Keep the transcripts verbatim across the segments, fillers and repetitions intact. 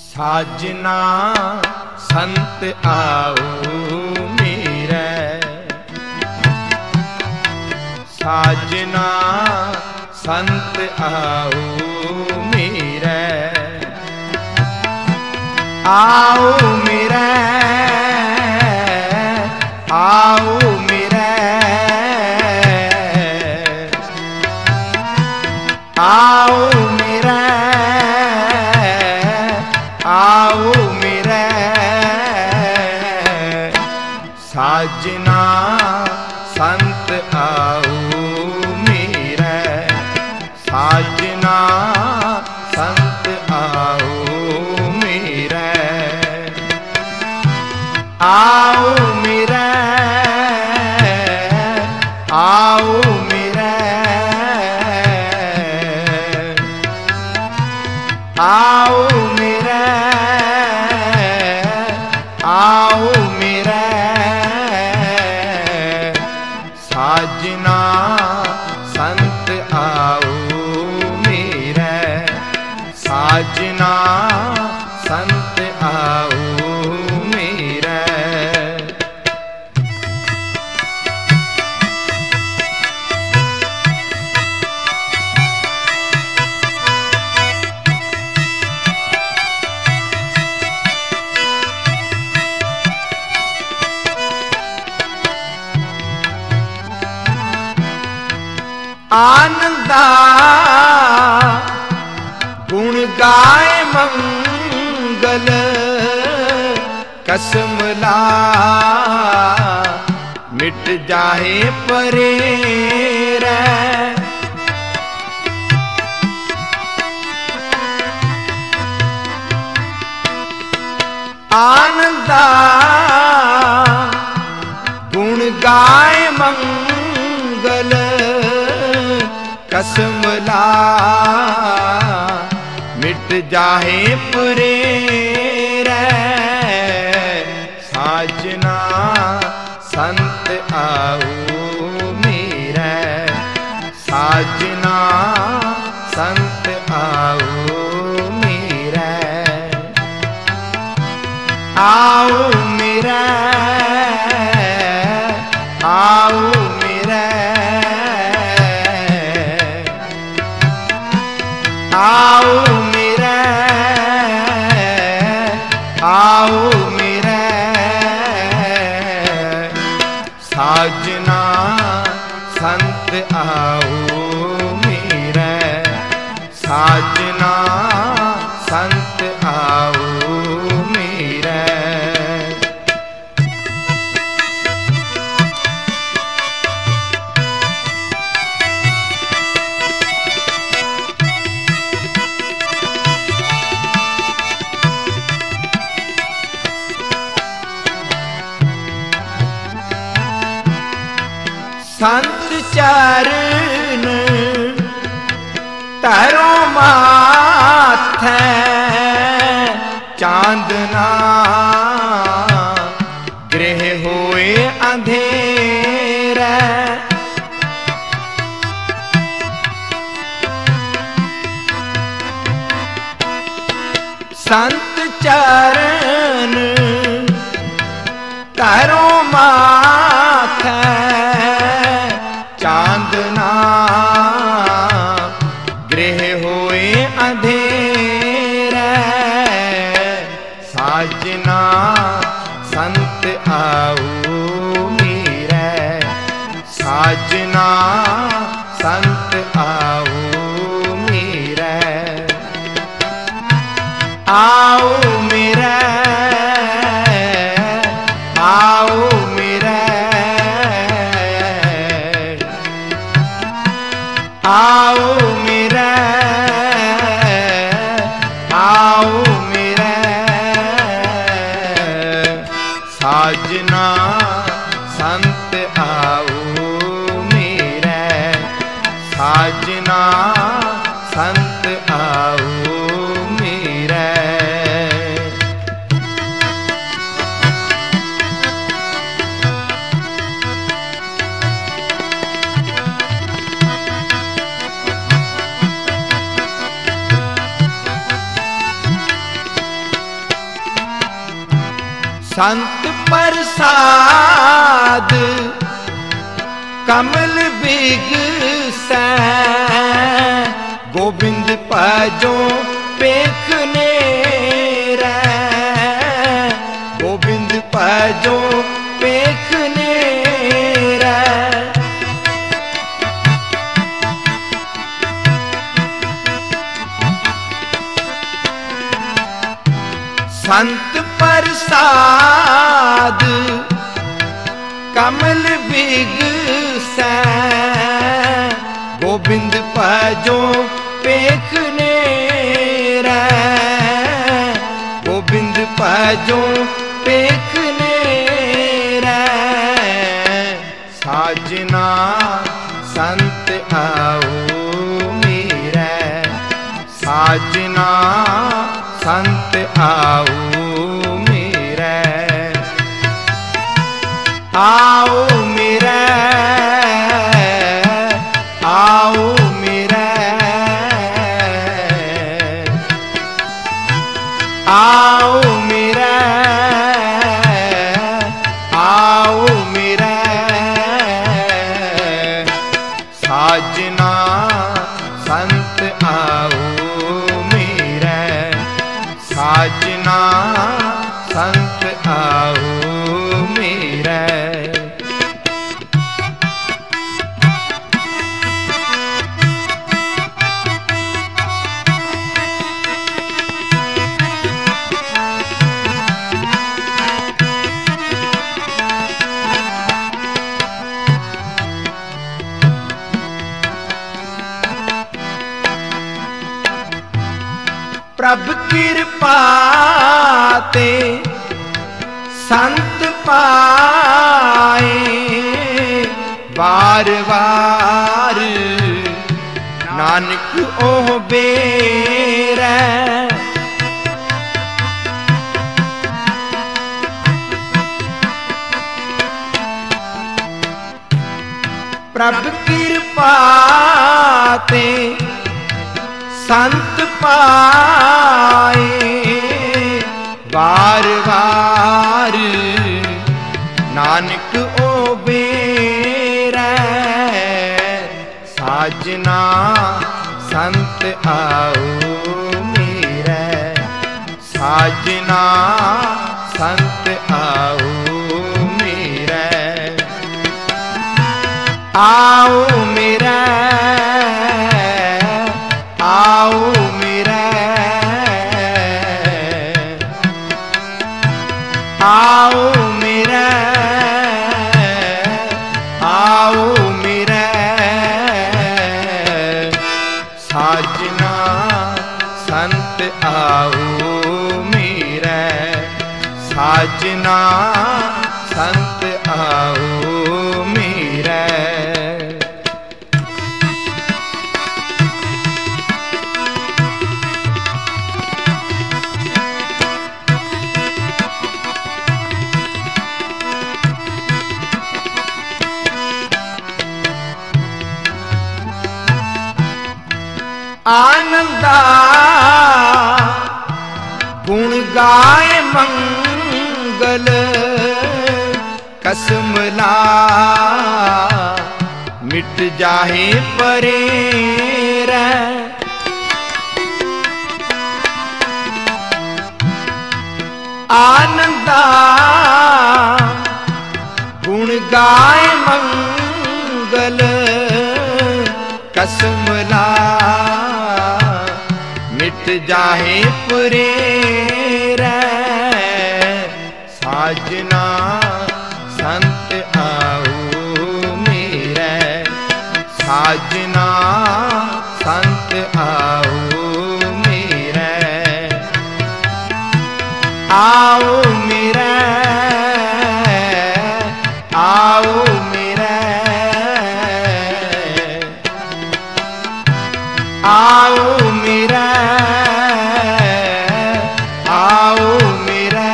साजना संत आओ मेरे, साजना संत आओ मेरे, आओ मेरे, आओ मेरे, आओ मेरे, आओ मेरे, साजना संत आओ मेरे, साजना संत आओ मेरे, आओ मेरे, आओ मेरे, आओ मेरे, आओ मेरे, साजना संत आओ मेरे, साजना संत आओ मेरे। आनंदा गुण गाए मंगल कसम ला मिट जाए परे रे, आनंदा गुण गाए मंगल कसम ला मिट जाए परे रे, साजना संत आओ मेरे, साजना संत आओ मेरे, आओ मेरे, आओ मेरे, आओ मेरे, आओ मेरे, साजना संत आओ मेरे, साजना संत आओ मेरे। संत चरण तारो माथे चांदना गृह होए अंधेरा, संत चरण तारो माथे चांदना गृह होए अंधेरा, साजना संत आओ मेरे, साजना संत आओ मेरे, आओ मेरे, आओ मेरे, आओ मेरे, आओ मेरे, साजना संत आओ मेरे, साजना संत आओ मेरे। संत प्रसाद कमल बिगसै, गोबिंद भजो पेखने रै, गोबिंद भजो पेखने रै। संत प्रसाद कमल बिगसै, गोबिंद भजो पेखने रै, गोबिंद भजो पेखने रै। साजना संत आओ मेरै, साजना संत आओ मेरै, आओ मेरै, आओ मेरै, आओ मेरै, आओ मेरै। साजना संत आओ मेरै, साजना संत आओ मेरै। प्रभ कृपा ते संत पाए, बार बार नानक ओह बेरै। प्रभ कृपा ते संत पाए, बार बार नानक ओ बेरै। साजना संत आओ मेरै, साजना संत आओ मेरै, आओ मेरै, आओ मेरै, आओ मेरै, आओ मेरै। साजना संत आओ मेरै, साजना संत आओ मेरै। आनंदा गुण गाए मंगल, कसम ला मिट जाहे परेरै। आनंदा गुण गाए मंगल, कसम ला मिट जाहे परेरै। साजना संत आओ मेरै, साजना संत आओ मेरै, आओ मेरै, आओ मेरै, आओ मेरै, आओ मेरै।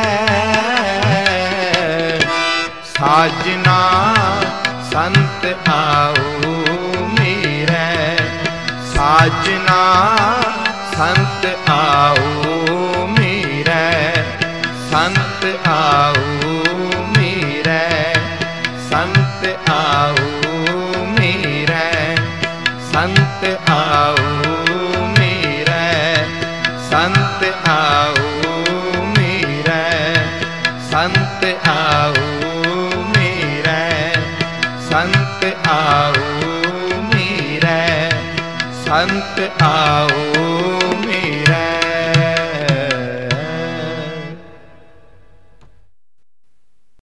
साजना संत आओ मेरै, साजना संत आओ मेरै, संत आओ मेरे, संत आओ मेरे, संत आओ मेरे, संत आओ मेरे, संत आओ मेरे, संत आओ मेरे, संत आओ